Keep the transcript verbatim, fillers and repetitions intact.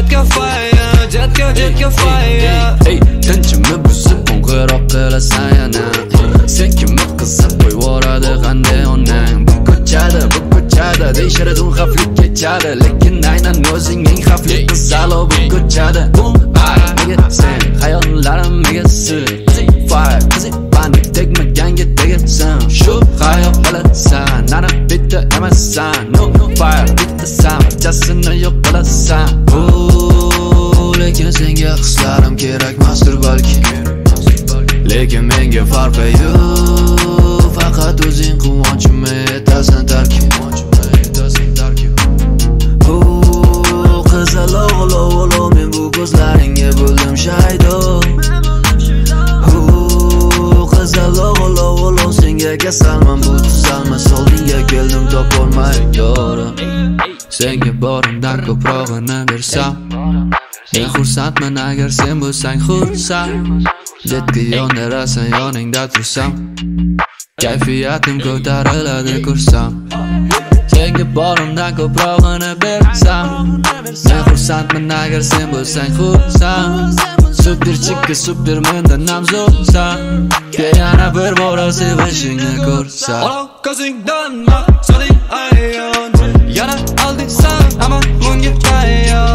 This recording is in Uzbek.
jetga fire, jetga jetga fire. Ey, tinchimni buzib qo'ng'iroq qilasan yana. Sen kimni qizib qo'yvoradi qanday onang? Bu ko'chada, bu ko'chada deyishadi un xavfli kechadi, lekin aynan o'zing eng xavfli qizalo bu ko'chada. Nega sen xayollarim nega sen? Fire, qiziq panik tegmaganga tegasan. Shu xayol qilasan, nana bitta emassan. No fire, bitta san, barchasini yo'q qilasan. Lekin senga hislarim kerakmasdir balki. Lekin menga farqi yo'q, faqat o'zing quvonchimni etasan tarkib. Qizil o'g'lov, men bu ko'zlaringga bo'ldim shaydo. Qizil o'g'lov, senga kasalman, bu tuzalmas, oldinga keldim topolmay dori. Senga borimdan ko'prog'ini bersam, men xursandman agar sen bo'lsang xursand. Jetga yondirasan yoningda tursam, kayfiyatim ko'tariladi ko'rsam. Senga borimdan ko'prog'ini bersam, men xursandman agar sen bo'lsang xursand. Super chiqqa super mendan namzodsan, yana bir bora sevishingni ko'rsam. Ola ko'zingdan maqsading ayon, yana aldingsan, ammo bunga tayyor.